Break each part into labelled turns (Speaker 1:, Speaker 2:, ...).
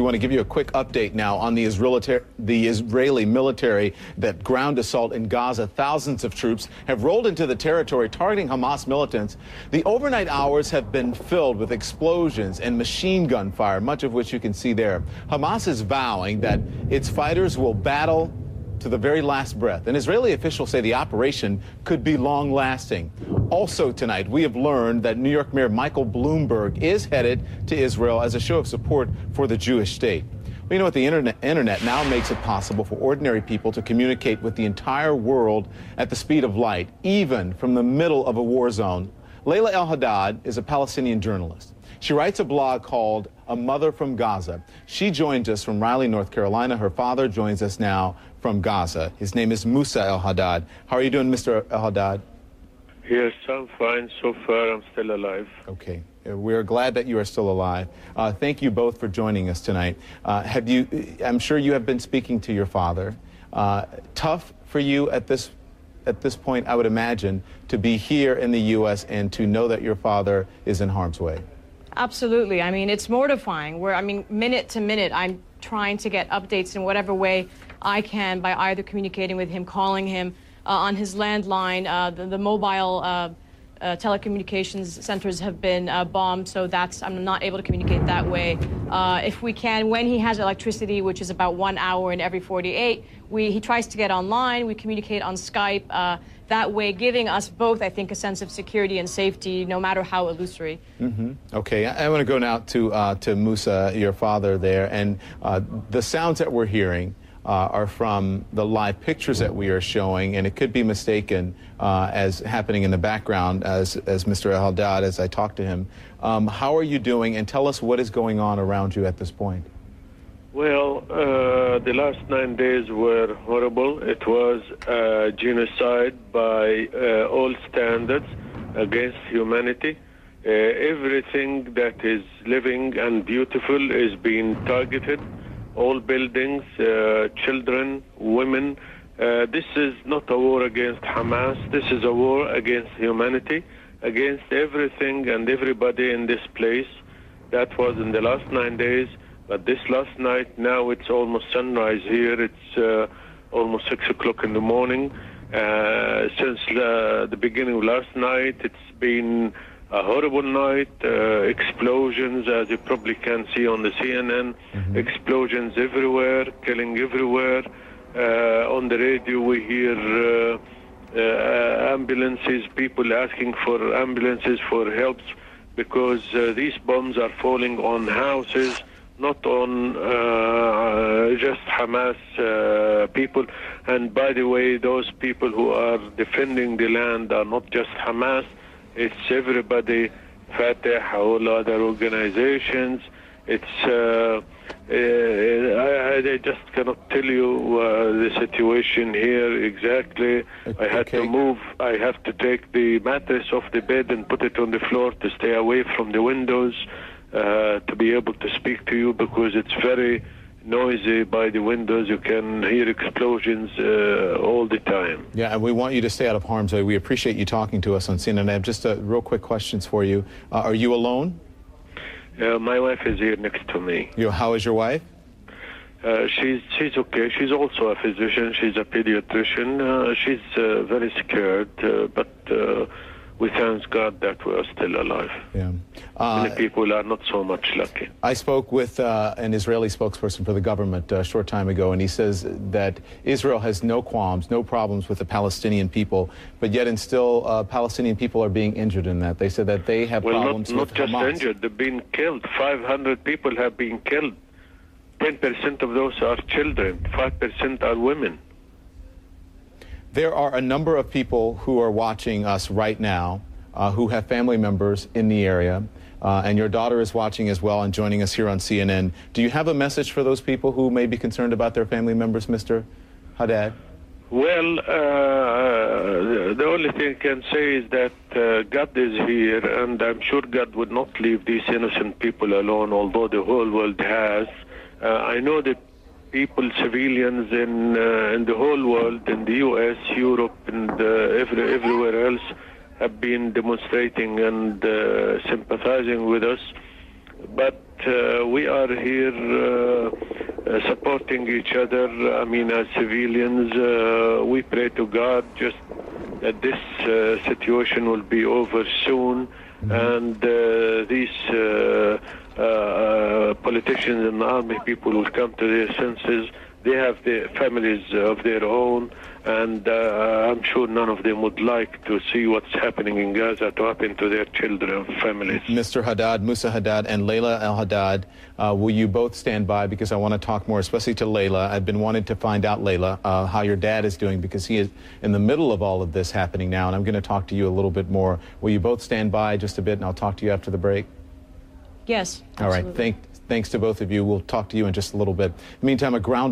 Speaker 1: We want to give you a quick update now on the Israeli military, that ground assault in Gaza. Thousands of troops have rolled into the territory targeting Hamas militants. The overnight hours have been filled with explosions and machine gun fire, much of which you can see there. Hamas is vowing that its fighters will battle to the very last breath. And Israeli officials say the operation could be long-lasting. Also tonight, we have learned that New York Mayor Michael Bloomberg is headed to Israel as a show of support for the Jewish state. We know that the internet now makes it possible for ordinary people to communicate with the entire world at the speed of light, even from the middle of a war zone. Layla El-Haddad is a Palestinian journalist. She writes a blog called A Mother from Gaza. She joins us from Raleigh, North Carolina. Her father joins us now from Gaza. His name is Musa El-Haddad. How are you doing, Mr. El-Haddad?
Speaker 2: Yes, I'm fine. So far, I'm still alive.
Speaker 1: Okay. We're glad that you are still alive. Thank you both for joining us tonight. I'm sure you have been speaking to your father. Tough for you at this point, I would imagine, to be here in the U.S. and to know that your father is in harm's way.
Speaker 3: Absolutely. I mean, it's mortifying. Minute to minute, I'm trying to get updates in whatever way I can by either communicating with him, calling him on his landline. The mobile telecommunications centers have been bombed, so I'm not able to communicate that way. If we can, when he has electricity, which is about 1 hour in every 48, he tries to get online. We communicate on Skype. That way, giving us both, I think, a sense of security and safety, no matter how illusory.
Speaker 1: Okay, I want to go now to Musa, your father there, and the sounds that we're hearing are from the live pictures that we are showing, and it could be mistaken as happening in the background as Mr. El-Haddad, as I talk to him. How are you doing, and tell us what is going on around you at this point?
Speaker 2: Well, the last 9 days were horrible. It was genocide by all standards against humanity. Everything that is living and beautiful is being targeted. All buildings, children, women. This is not a war against Hamas. This is a war against humanity, against everything and everybody in this place. That was in the last 9 days. But this last night, now it's almost sunrise here. It's almost 6 o'clock in the morning. Since the beginning of last night, it's been a horrible night. Explosions, as you probably can see on the CNN. Explosions everywhere, killing everywhere. On the radio, we hear ambulances, people asking for ambulances for help, because these bombs are falling on houses, not on just Hamas people. And by the way, those people who are defending the land are not just Hamas, it's everybody, Fatah, all other organizations. It's I just cannot tell you the situation here exactly. I had to move. I have to take the mattress off the bed and put it on the floor to stay away from the windows, to be able to speak to you, because it's very noisy by the windows. You can hear explosions all the time.
Speaker 1: Yeah, and we want you to stay out of harm's way. We appreciate you talking to us on CNN. I have just real quick questions for you. Are you alone?
Speaker 2: My wife is here next to me.
Speaker 1: How is your wife?
Speaker 2: She's okay. She's also a physician. She's a pediatrician. She's very scared, but we thank God that we are still alive.
Speaker 1: Yeah.
Speaker 2: Many people are not so much lucky.
Speaker 1: I spoke with an Israeli spokesperson for the government a short time ago, and he says that Israel has no qualms, no problems with the Palestinian people, but yet and still Palestinian people are being injured in that. They said that they have problems with Hamas.
Speaker 2: Not just injured, they've been killed. 500 people have been killed. 10% of those are children, 5% are women.
Speaker 1: There are a number of people who are watching us right now who have family members in the area, and your daughter is watching as well and joining us here on CNN. Do you have a message for those people who may be concerned about their family members, Mr. Haddad?
Speaker 2: Well, the only thing I can say is that God is here, and I'm sure God would not leave these innocent people alone, although the whole world has. I know that people, civilians in the whole world, in the U.S., Europe, and everywhere else, have been demonstrating and sympathizing with us. But we are here supporting each other. I mean, as civilians, we pray to God just that this situation will be over soon, and these politicians and army people will come to their senses. They have their families of their own, and I'm sure none of them would like to see what's happening in Gaza to happen to their children and families.
Speaker 1: Mr. Haddad, Musa Haddad, and Layla El-Haddad, will you both stand by, because I want to talk more, especially to Layla. I've been wanting to find out, Layla, how your dad is doing, because he is in the middle of all of this happening now, and I'm going to talk to you a little bit more. Will you both stand by just a bit, and I'll talk to you after the break?
Speaker 3: Yes.
Speaker 1: All right. Thanks to both of you. We'll talk to you in just a little bit. In the meantime, a ground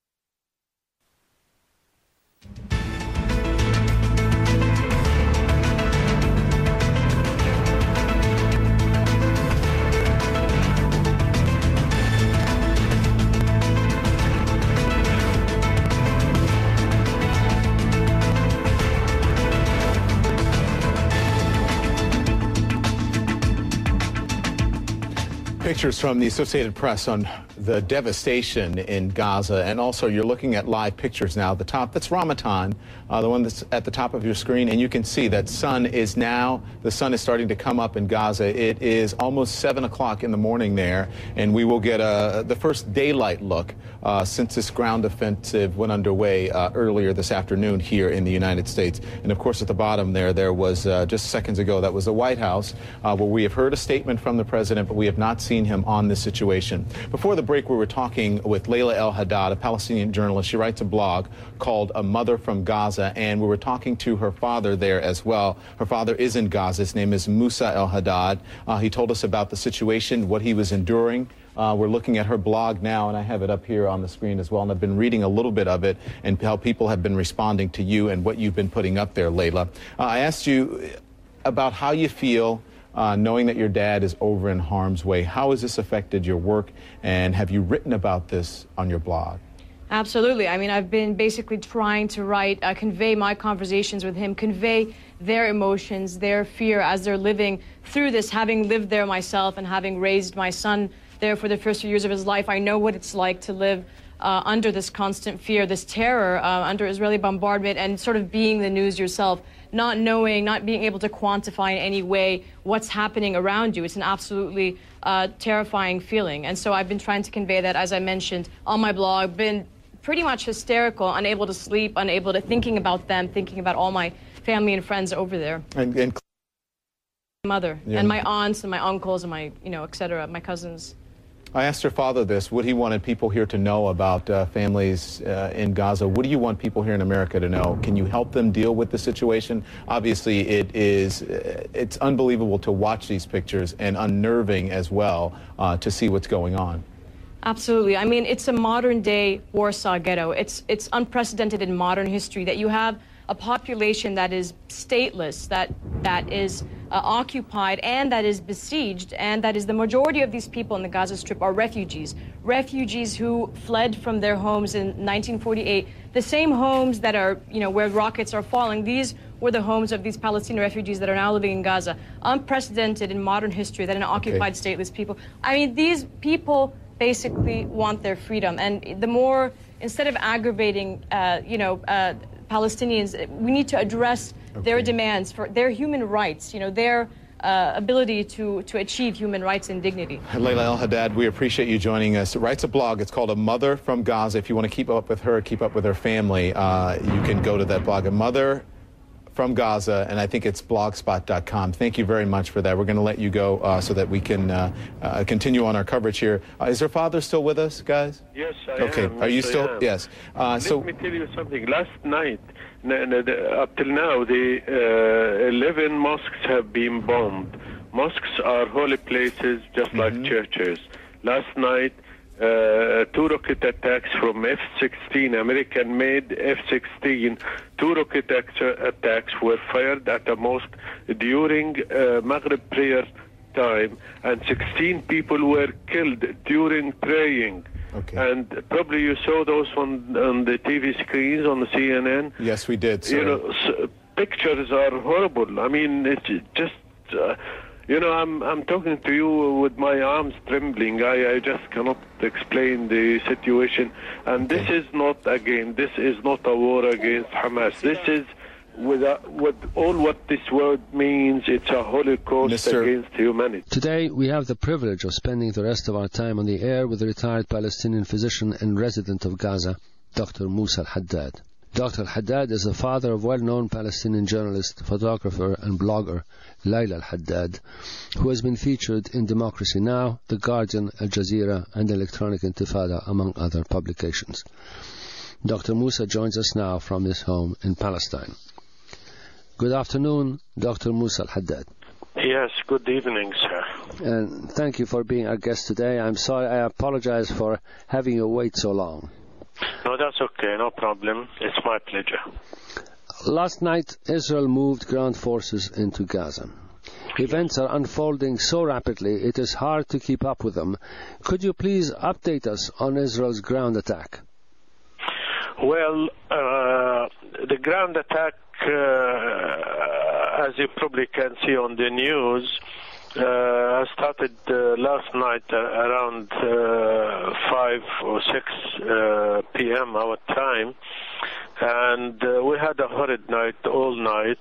Speaker 1: pictures from the Associated Press on the devastation in Gaza, and also you're looking at live pictures now at the top. That's Ramatan, the one that's at the top of your screen, and you can see that the sun is starting to come up in Gaza. It is almost 7 o'clock in the morning there, and we will get the first daylight look since this ground offensive went underway earlier this afternoon here in the United States. And of course, at the bottom there was just seconds ago, that was the White House, where we have heard a statement from the president, but we have not seen him on this situation. Before the break, we were talking with Layla El-Haddad, a Palestinian journalist. She writes a blog called A Mother from Gaza, and we were talking to her father there as well. Her father is in Gaza. His name is Musa El-Haddad. He told us about the situation, what he was enduring. We're looking at her blog now, and I have it up here on the screen as well, and I've been reading a little bit of it and how people have been responding to you and what you've been putting up there, Layla. I asked you about how you feel knowing that your dad is over in harm's way. How has this affected your work, and have you written about this on your blog?
Speaker 3: Absolutely. I mean, I've been basically trying to write, convey my conversations with him, convey their emotions, their fear as they're living through this. Having lived there myself and having raised my son there for the first few years of his life, I know what it's like to live under this constant fear, this terror, under Israeli bombardment, and sort of being the news yourself, not knowing, not being able to quantify in any way what's happening around you. It's an absolutely terrifying feeling. And so I've been trying to convey that, as I mentioned, on my blog, been pretty much hysterical, unable to sleep, unable to thinking about them, thinking about all my family and friends over there.
Speaker 1: And
Speaker 3: my mother, yeah, and my aunts and my uncles and my, et cetera, my cousins.
Speaker 1: I asked her father this, what he wanted people here to know about families in Gaza. What do you want people here in America to know? Can you help them deal with the situation? Obviously, it's unbelievable to watch these pictures, and unnerving as well to see what's going on.
Speaker 3: Absolutely. I mean, it's a modern-day Warsaw ghetto. It's unprecedented in modern history that you have a population that is stateless, that is occupied, and that is besieged, and that is the majority of these people in the Gaza Strip are refugees who fled from their homes in 1948. The same homes that are, where rockets are falling, these were the homes of these Palestinian refugees that are now living in Gaza. Unprecedented in modern history that an occupied, stateless people. I mean, these people basically want their freedom, and the more, instead of aggravating, Palestinians, we need to address their demands for their human rights, their ability to achieve human rights and dignity.
Speaker 1: Layla El-Haddad, we appreciate you joining us. Writes a blog. It's called A Mother from Gaza. If you want to keep up with her, keep up with her family, you can go to that blog, A Mother from Gaza, and I think it's blogspot.com. Thank you very much for that. We're going to let you go so that we can continue on our coverage here. Is her father still with us, guys?
Speaker 2: Yes, I am.
Speaker 1: Okay. Are you still? Yes.
Speaker 2: Let me tell you something. Last night, up till now, the 11 mosques have been bombed. Mosques are holy places, just like churches. Last night, 2 rocket attacks from F-16, American-made F-16. 2 rocket attacks were fired at a mosque during Maghrib prayer time, and 16 people were killed during praying.
Speaker 1: Okay.
Speaker 2: And probably you saw those on the TV screens on the CNN.
Speaker 1: Yes, we did, sir.
Speaker 2: Pictures are horrible. I mean, it's just... You know, I'm talking to you with my arms trembling. I just cannot explain the situation. And this is not a war against Hamas. This is with all what this word means. It's a holocaust against humanity.
Speaker 4: Today we have the privilege of spending the rest of our time on the air with a retired Palestinian physician and resident of Gaza, Dr. Musa Al-Haddad. Dr. Al-Haddad is the father of well-known Palestinian journalist, photographer and blogger Layla Al-Haddad, who has been featured in Democracy Now!, The Guardian, Al Jazeera and Electronic Intifada, among other publications. Dr. Musa joins us now from his home in Palestine. Good afternoon, Dr. Musa Al-Haddad.
Speaker 5: Yes, good evening, sir.
Speaker 4: And thank you for being our guest today. I'm sorry, I apologize for having you wait so long.
Speaker 5: No, that's okay, no problem. It's my pleasure.
Speaker 4: Last night, Israel moved ground forces into Gaza. Events are unfolding so rapidly, it is hard to keep up with them. Could you please update us on Israel's ground attack?
Speaker 5: Well, the ground attack, as you probably can see on the news, started last night around 5 or 6 p.m. our time, and we had a horrid night all night.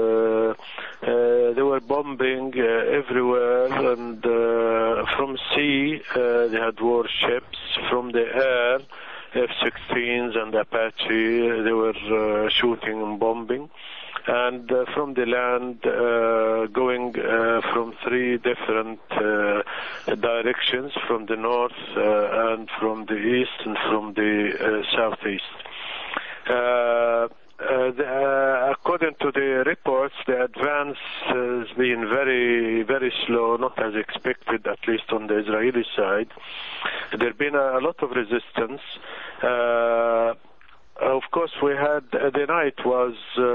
Speaker 5: They were bombing everywhere, and from sea they had warships, from the air F-16s and Apache, they were shooting and bombing. And from the land, going from 3 different directions, from the north and from the east and from the southeast. According to the reports, the advance has been very, very slow, not as expected, at least on the Israeli side. There has been a lot of resistance. Of course, we had the night was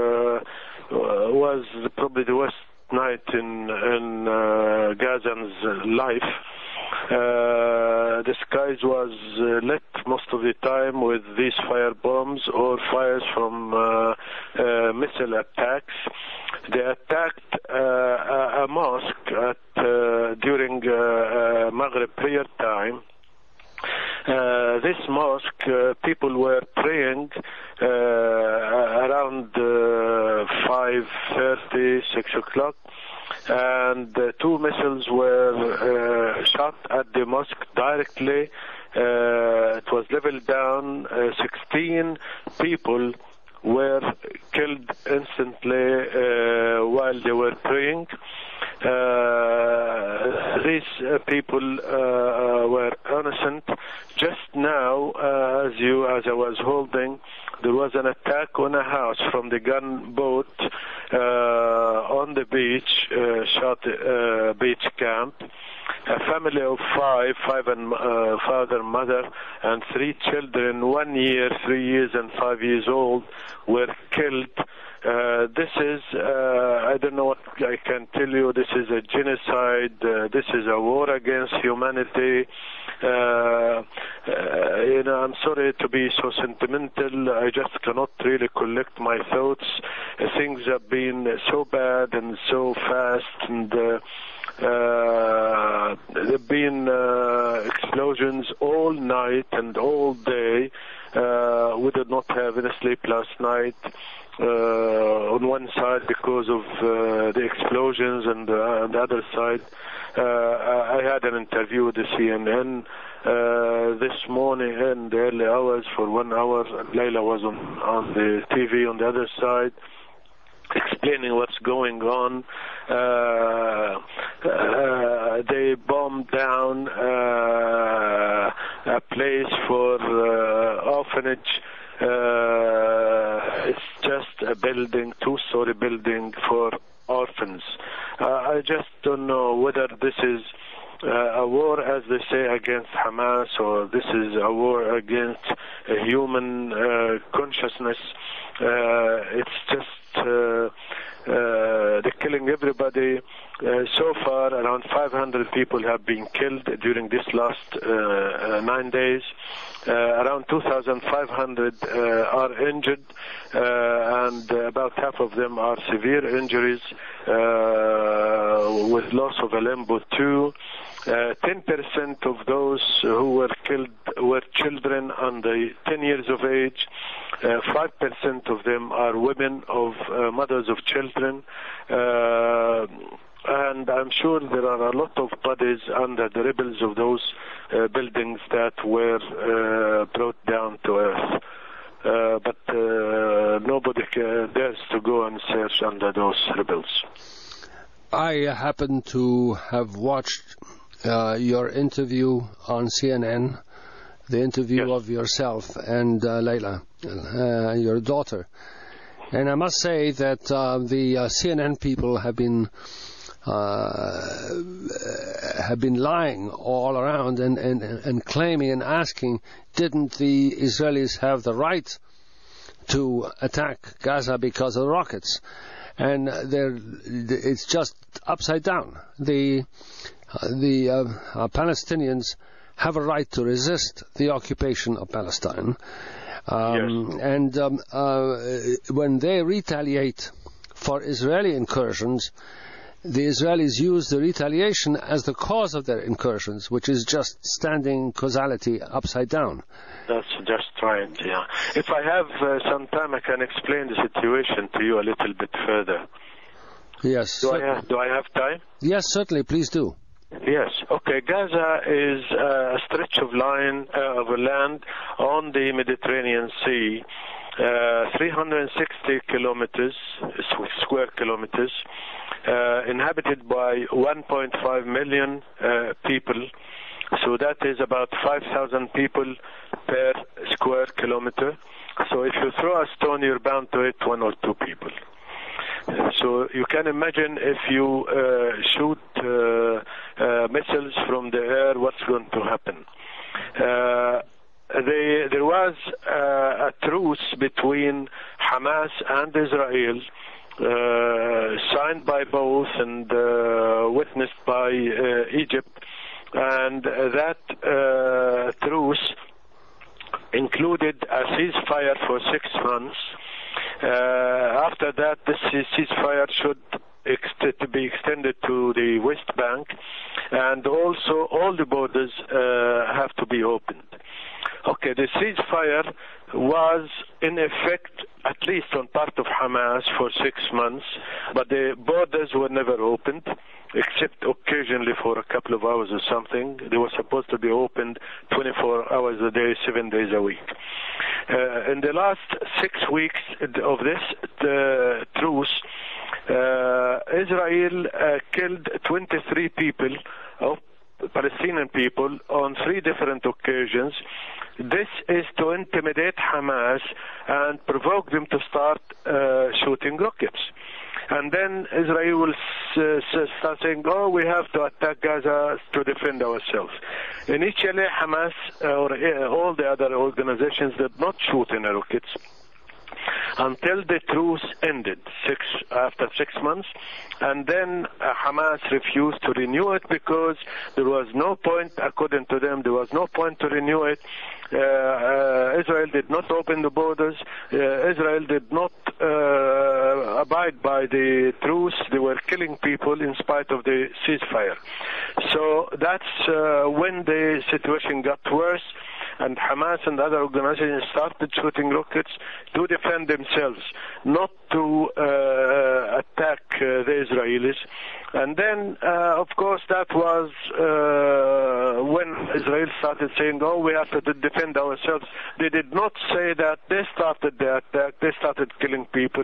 Speaker 5: probably the worst night in Gazans' life. The skies was lit most of the time with these fire bombs or fires from missile attacks. They attacked a mosque during Maghrib prayer time. This mosque, people were praying around 5:30, 6 o'clock, and 2 missiles were shot at the mosque directly. It was leveled down. 16 people were killed instantly while they were praying. These people were innocent. Just now, as I was holding, there was an attack on a house from the gunboat on the beach, shot beach camp. A family of 5 and father, mother, and 3 children, 1 year, 3 years, and 5 years old, were killed. This is, I don't know what I can tell you, this is a genocide, this is a war against humanity. I'm sorry to be so sentimental, I just cannot really collect my thoughts. Things have been so bad and so fast, and there have been explosions all night and all day. We did not have any sleep last night. On one side because of the explosions, and on the other side, I had an interview with the CNN this morning in the early hours for 1 hour. Layla was on the TV on the other side, explaining what's going on. They bombed down a place for orphanage. It's just a building, 2-story building for orphans. I just don't know whether this is a war, as they say, against Hamas, or this is a war against human consciousness. It's just they're killing everybody. So far, around 500 people have been killed during this last 9 days. Around 2,500 are injured, and about half of them are severe injuries, with loss of a limb or two. 10% of those who were killed were children under 10 years of age. 5% of them are women of mothers of children. And I'm sure there are a lot of bodies under the rubbles of those buildings that were brought down to earth. But nobody dares to go and search under those rubbles.
Speaker 4: I happen to have watched your interview on CNN, the interview of yourself and Layla, your daughter. And I must say that the CNN people have been lying all around and claiming and asking, didn't the Israelis have the right to attack Gaza because of the rockets? And it's just upside down. The Palestinians have a right to resist the occupation of Palestine. And when they retaliate for Israeli incursions, the Israelis use the retaliation as the cause of their incursions, which is just standing causality upside down.
Speaker 5: That's just right, yeah. If I have some time, I can explain the situation to you a little bit further.
Speaker 4: Yes.
Speaker 5: Do I have time?
Speaker 4: Yes, certainly. Please do.
Speaker 5: Yes. Okay. Gaza is a stretch of land on the Mediterranean Sea, 360 square kilometers, inhabited by 1.5 million people. So that is about 5,000 people per square kilometer. So if you throw a stone, you're bound to hit 1 or 2 people. So you can imagine if you shoot missiles from the air, what's going to happen. There was a truce between Hamas and Israel, signed by both and witnessed by Egypt, and that truce included a ceasefire for 6 months. After that, this ceasefire should be extended to the West Bank, and also all the borders have to be opened. Okay, the ceasefire was in effect, at least on part of Hamas, for 6 months, but the borders were never opened, except occasionally for a couple of hours or something. They were supposed to be opened 24 hours a day, 7 days a week. In the last 6 weeks of this truce, Israel killed 23 people, Palestinian people, on 3 different occasions. This is to intimidate Hamas and provoke them to start shooting rockets. And then Israel will start saying, oh, we have to attack Gaza to defend ourselves. Initially, Hamas or all the other organizations did not shoot any rockets until the truce ended after 6 months, and then Hamas refused to renew it because there was no point, according to them, there was no point to renew it. Israel did not open the borders. Israel did not abide by the truce. They were killing people in spite of the ceasefire. So that's when the situation got worse, and Hamas and other organizations started shooting rockets to defend themselves, not to attack the Israelis. And then, of course, that was when Israel started saying, oh, we have to defend ourselves. They did not say that. They started the attack. They started killing people.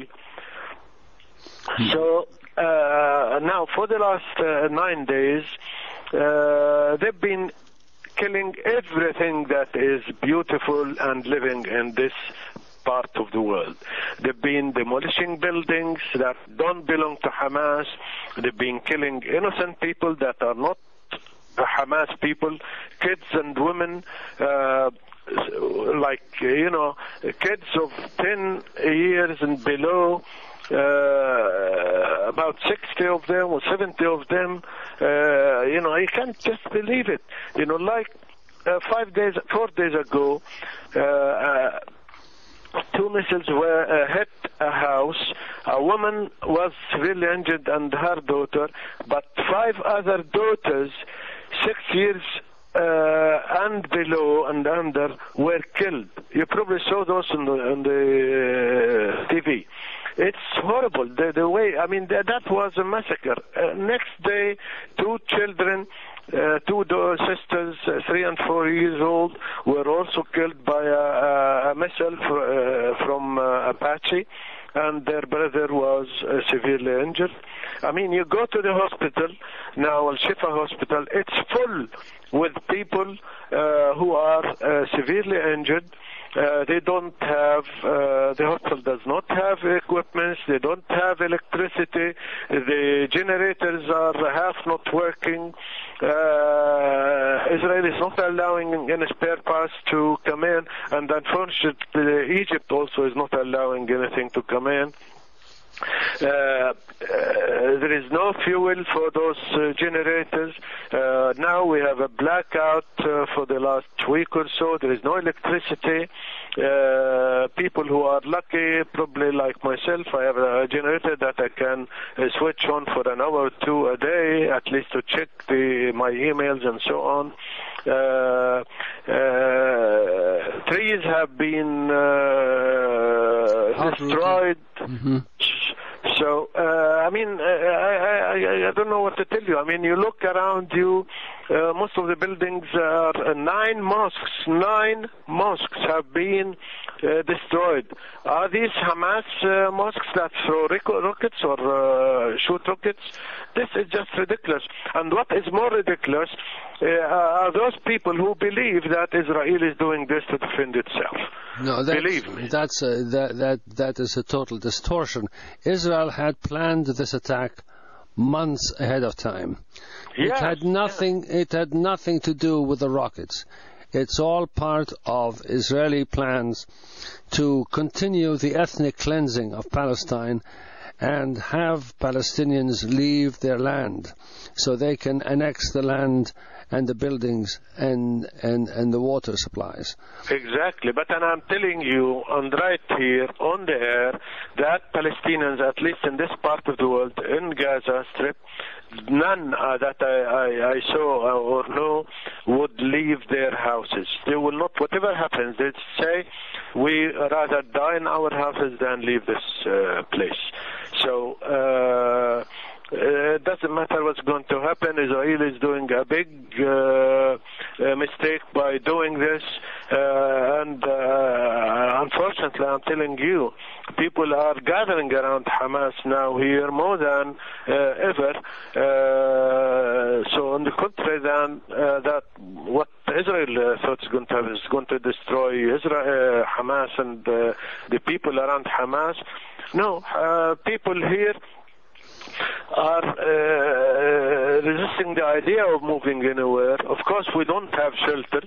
Speaker 5: So now, for the last 9 days, they've been killing everything that is beautiful and living in this part of the world. They've been demolishing buildings that don't belong to Hamas. They've been killing innocent people that are not Hamas people, kids and women, kids of 10 years and below, about 60 of them or 70 of them. You can't just believe it. Like 4 days ago, 2 missiles were hit a house. A woman was severely injured and her daughter, but 5 other daughters, 6 years and below and under, were killed. You probably saw those on the TV. It's horrible. The way, that was a massacre. Next day, 2 children, 2 sisters, 3 and 4 years old, were also killed by a missile from Apache, and their brother was severely injured. You go to the hospital now, Al-Shifa Hospital, it's full with people who are severely injured. They don't have, the hospital does not have equipment, they don't have electricity, the generators are half not working. Israel is not allowing any spare parts to come in, and unfortunately Egypt also is not allowing anything to come in. There is no fuel for those generators. Now we have a blackout for the last week or so. There is no electricity. People who are lucky, probably like myself, I have a generator that I can switch on for an hour or 2 a day, at least to check my emails and so on. Trees have been destroyed.
Speaker 4: Mm-hmm.
Speaker 5: So, I don't know what to tell you. You look around you, most of the buildings are 9 mosques. 9 mosques have been destroyed. Are these Hamas mosques that throw rockets or shoot rockets? This is just ridiculous. And what is more ridiculous are those people who believe that Israel is doing this to defend itself.
Speaker 4: No,
Speaker 5: believe me.
Speaker 4: That is a total distortion. Israel had planned this attack months ahead of time.
Speaker 5: Yes,
Speaker 4: It had nothing to do with the rockets. It's all part of Israeli plans to continue the ethnic cleansing of Palestine and have Palestinians leave their land so they can annex the land and the buildings and the water supplies.
Speaker 5: Exactly, but I'm telling you, and right here on the air, that Palestinians, at least in this part of the world, in Gaza Strip, none that I saw or know would leave their houses. They will not, whatever happens, they say, we rather die in our houses than leave this place. So, it doesn't matter what's going to happen. Israel is doing a big mistake by doing this. And unfortunately, I'm telling you, people are gathering around Hamas now here more than ever. So on the contrary than that, what Israel thought is going to happen is going to destroy Hamas and the people around Hamas. No, people here are resisting the idea of moving anywhere. Of course, we don't have shelters.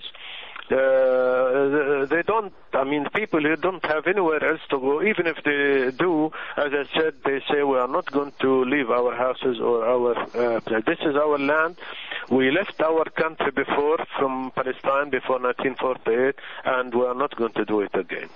Speaker 5: They don't, people here don't have anywhere else to go. Even if they do, as I said, they say we are not going to leave our houses or our this is our land. We left our country before, from Palestine, before 1948, and we are not going to do it again.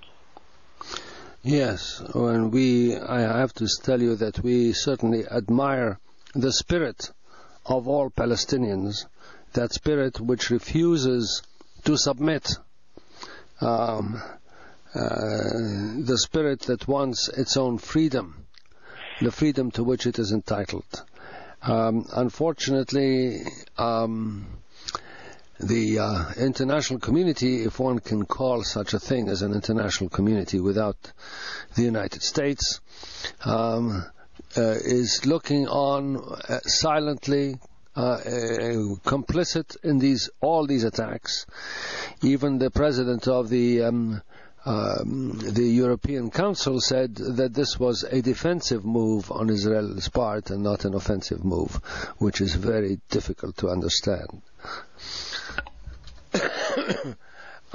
Speaker 4: Yes, and I have to tell you that we certainly admire the spirit of all Palestinians, that spirit which refuses to submit, the spirit that wants its own freedom, the freedom to which it is entitled. Unfortunately, the international community, if one can call such a thing as an international community without the United States, is looking on silently, complicit in all these attacks. Even the president of the European Council said that this was a defensive move on Israel's part and not an offensive move, which is very difficult to understand.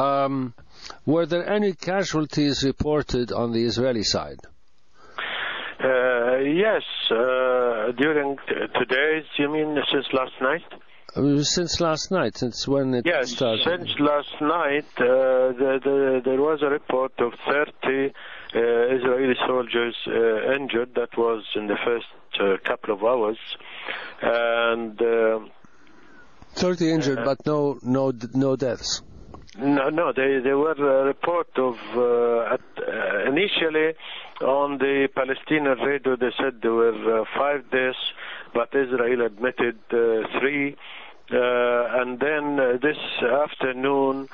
Speaker 5: Were there any casualties reported on the Israeli side? Yes, during today's, you mean since last night?
Speaker 4: Since last night, since when it started?
Speaker 5: Yes, since last night, there was a report of 30 Israeli soldiers injured. That was in the first couple of hours. And
Speaker 4: 30 injured, but no deaths.
Speaker 5: No, they were a report of initially on the Palestinian radio. They said there were 5 deaths, but Israel admitted 3. And then this afternoon,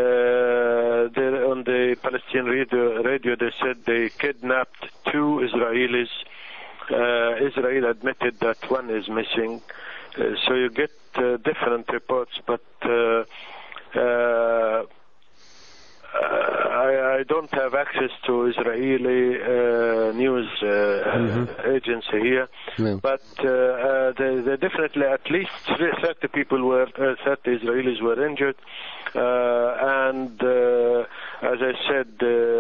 Speaker 5: on the Palestinian radio, they said they kidnapped 2 Israelis. Israel admitted that 1 is missing. So you get different reports, but I don't have access to Israeli news agency here, but they definitely at least 30 Israelis were injured, and as I said,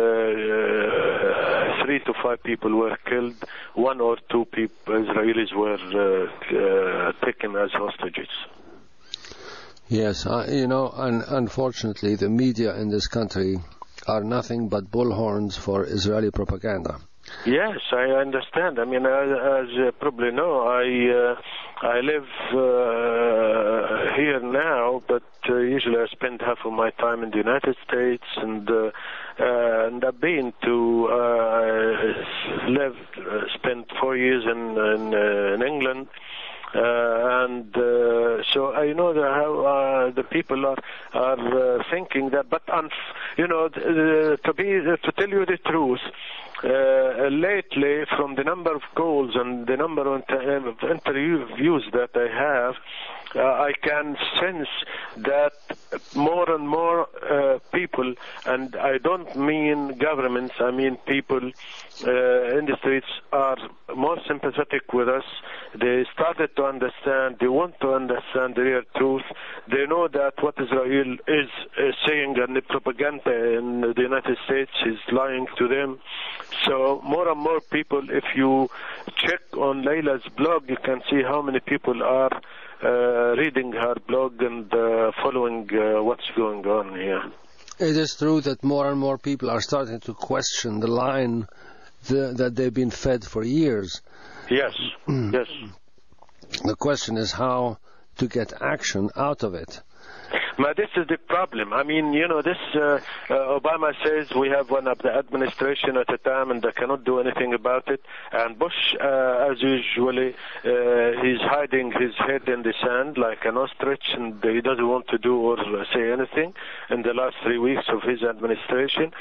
Speaker 5: 3 to 5 people were killed. 1 or 2 Israelis were taken as hostages.
Speaker 4: Yes, and unfortunately, the media in this country are nothing but bullhorns for Israeli propaganda.
Speaker 5: Yes, I understand. I mean, as you probably know, I live here now, but usually I spend half of my time in the United States, and I've been to spent 4 years in England. So I know how the people are thinking that, but to tell you the truth, lately, from the number of calls and the number of interviews that I have, I can sense that more and more people, and I don't mean governments, I mean people in the streets, are more sympathetic with us. They started to understand, they want to understand the real truth. They know that what Israel is saying and the propaganda in the United States is lying to them. So more and more people, if you check on Layla's blog, you can see how many people are reading her blog and following what's going on here.
Speaker 4: It is true that more and more people are starting to question the line that they've been fed for years.
Speaker 5: Yes, yes.
Speaker 4: The question is how to get action out of it.
Speaker 5: But this is the problem. I mean, this Obama says we have one of the administration at a time and they cannot do anything about it. And Bush, as usually, he's hiding his head in the sand like an ostrich, and he doesn't want to do or say anything in the last 3 weeks of his administration.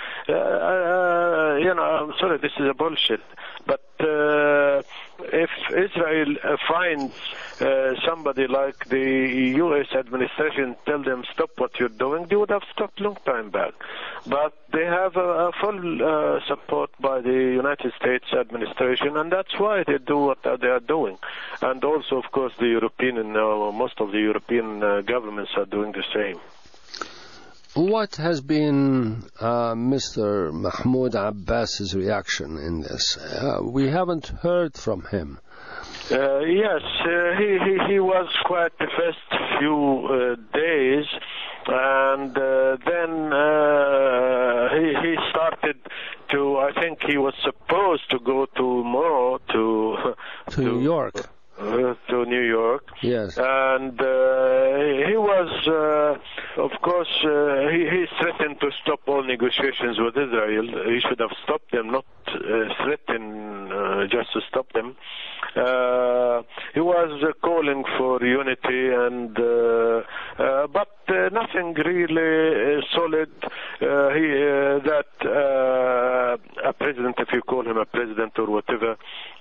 Speaker 5: I'm sorry, this is a bullshit. But if Israel finds somebody like the U.S. administration, tell them stop what you're doing, they would have stopped long time back. But they have a full support by the United States administration, and that's why they do what they are doing. And also, of course, the European, most of the European governments are doing the same.
Speaker 4: What has been Mr. Mahmoud Abbas's reaction in this? We haven't heard from him.
Speaker 5: Yes, he was quiet the first few days, and then he started to, I think he was supposed to go tomorrow to
Speaker 4: New York.
Speaker 5: To New York.
Speaker 4: Yes.
Speaker 5: And he was, of course, he threatened to stop all negotiations with Israel. He should have stopped them, not threaten just to stop them. He was calling for unity, and but nothing really solid. That a president, if you call him a president or whatever,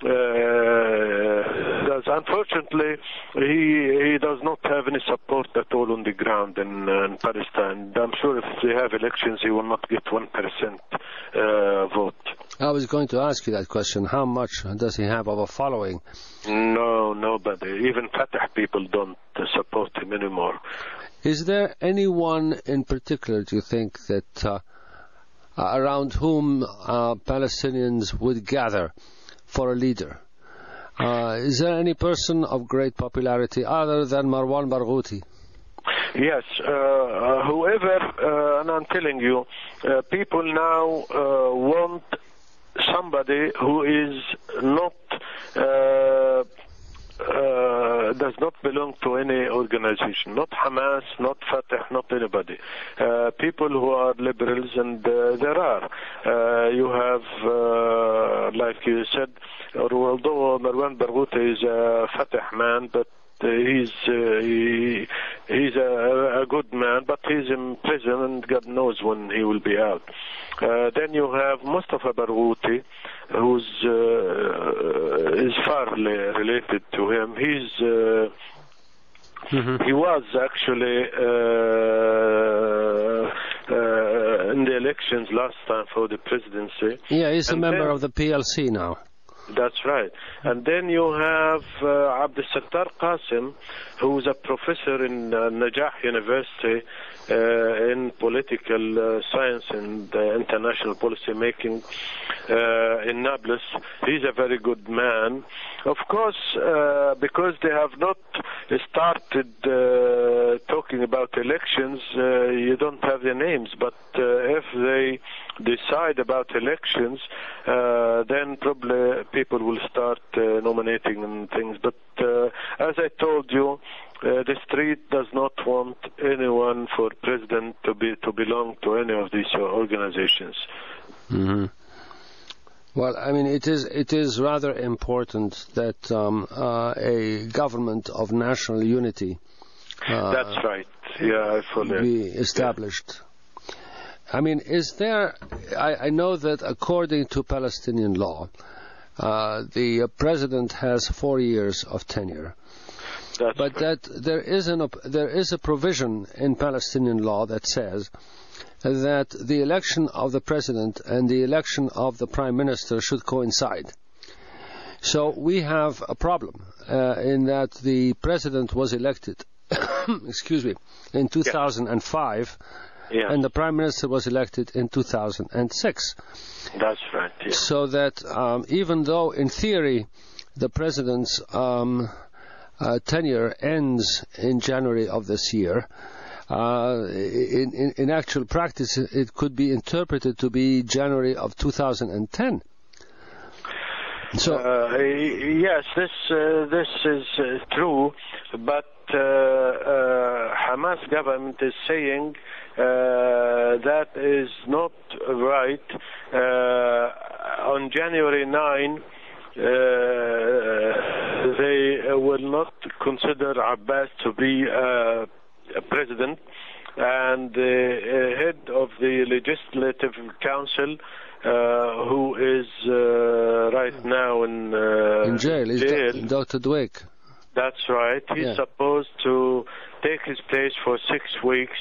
Speaker 5: does. Unfortunately, he does not have any support at all on the ground in Palestine. I'm sure if they have elections, he will not get 1% vote.
Speaker 4: I was going to ask you that question. How much does he have of a following?
Speaker 5: No, nobody. Even Fatah people don't support him anymore.
Speaker 4: Is there anyone in particular, do you think, that around whom Palestinians would gather for a leader. Is there any person of great popularity other than Marwan Barghouti?
Speaker 5: Yes, whoever, and I'm telling you, people now want somebody who is not does not belong to any organization, not Hamas, not Fatah, not anybody. People who are liberals, and there are. You have, like you said, although Marwan Barghouti is a Fatah man, but he's a good man, but he's in prison, and God knows when he will be out. Then you have Mustafa Barghouti, who's is far related to him. He was actually in the elections last time for the presidency.
Speaker 4: Yeah, he's a member of the PLC now.
Speaker 5: That's right. And then you have Abdel Sattar Qasim, who's a professor in Najah University in political science and international policy making in Nablus. He's a very good man. Of course, because they have not started talking about elections, you don't have the names. But if they decide about elections, then probably people will start nominating and things. But as I told you, the street does not want anyone for president to belong to any of these organizations.
Speaker 4: Mm-hmm. Well, I mean, it is rather important that a government of national unity
Speaker 5: that's right. Yeah, I fully
Speaker 4: be established. Yeah. I mean, is there? I know that according to Palestinian law, the president has 4 years of tenure.
Speaker 5: That's
Speaker 4: but
Speaker 5: right.
Speaker 4: That there is a provision in Palestinian law that says that the election of the president and the election of the prime minister should coincide. So we have a problem in that the president was elected, excuse me, in 2005.
Speaker 5: Yeah.
Speaker 4: And the Prime Minister was elected in 2006.
Speaker 5: That's right. Yeah.
Speaker 4: So that even though in theory the President's tenure ends in January of this year, in actual practice it could be interpreted to be January of 2010. So
Speaker 5: yes, this is true, but Hamas government is saying that is not right. On January 9, they will not consider Abbas to be a president, and the head of the Legislative Council, who is right now in
Speaker 4: jail, is Dr. Dweck.
Speaker 5: That's right. He's supposed to take his place for 6 weeks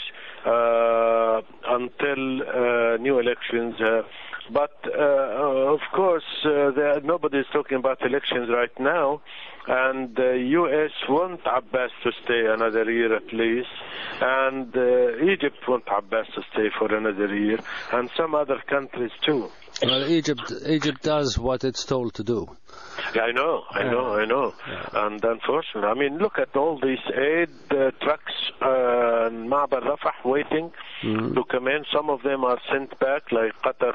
Speaker 5: until new elections. But of course, nobody is talking about elections right now, and the U.S. want Abbas to stay another year at least, and Egypt want Abbas to stay for another year, and some other countries too.
Speaker 4: Well, Egypt does what it's told to do.
Speaker 5: I know. Yeah. And unfortunately, I mean, look at all these aid trucks in Ma'bar Rafah waiting to come in. Some of them are sent back, like Qatar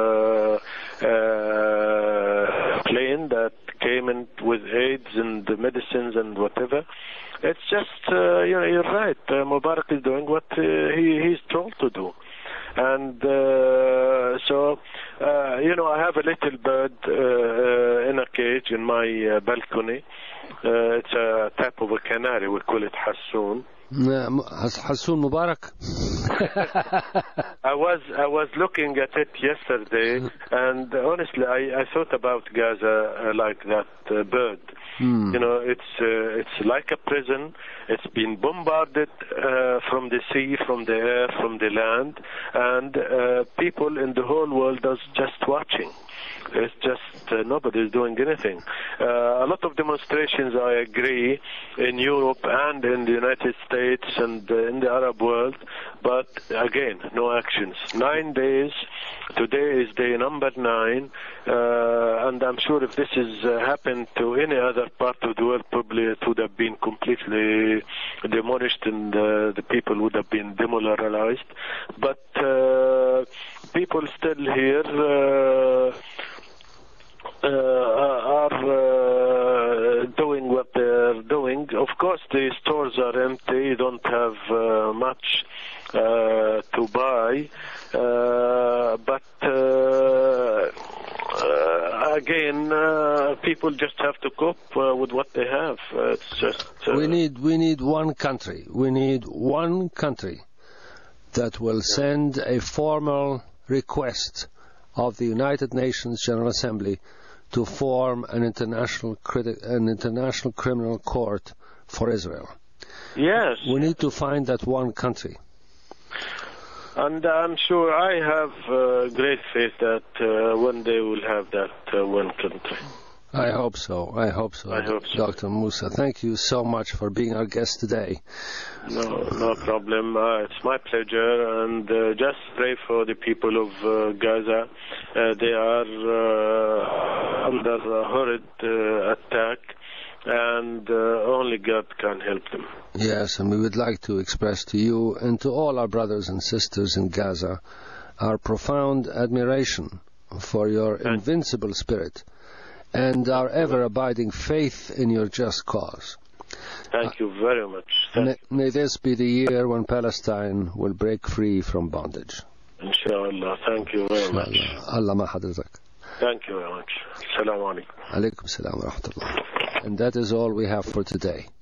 Speaker 5: plane that came in with aids and the medicines and whatever. It's just, you're right. Mubarak is doing what he's told to do. And so, I have a little bird in a cage in my balcony. It's a type of a canary. We call it Hassoun.
Speaker 4: Hassoun Mubarak.
Speaker 5: I was looking at it yesterday, and honestly, I thought about Gaza like that bird. It's like a prison. It's been bombarded from the sea, from the air, from the land, and people in the whole world are just watching. It's just nobody is doing anything. A lot of demonstrations, I agree, in Europe and in the United States and in the Arab world, but again, no actions. 9 days, Today is day number 9, and I'm sure if this is happened to any other part of the world, probably it would have been completely demolished and the people would have been demoralized. But people still here are doing what they're doing. Of course, the stores are empty. You don't have much to buy. But again, people just have to cope with what they have. It's just
Speaker 4: we need one country. We need one country that will send a formal request of the United Nations General Assembly to form an international criminal court for Israel.
Speaker 5: Yes.
Speaker 4: We need to find that one country.
Speaker 5: And I'm sure I have great faith that one day we'll have that one country.
Speaker 4: I hope so. I hope so. Dr. Moussa, thank you so much for being our guest today.
Speaker 5: No problem. It's my pleasure. And just pray for the people of Gaza. They are under a horrid attack, and only God can help them.
Speaker 4: Yes, and we would like to express to you and to all our brothers and sisters in Gaza our profound admiration for your invincible spirit and our ever-abiding faith in your just cause.
Speaker 5: Thank you very much.
Speaker 4: May this be the year when Palestine will break free from bondage.
Speaker 5: Inshallah. Thank you very much.
Speaker 4: Allah ma hadratak.
Speaker 5: Thank you very much. Assalamu alaikum.
Speaker 4: Alaikum salam wa rahmatullah. And that is all we have for today.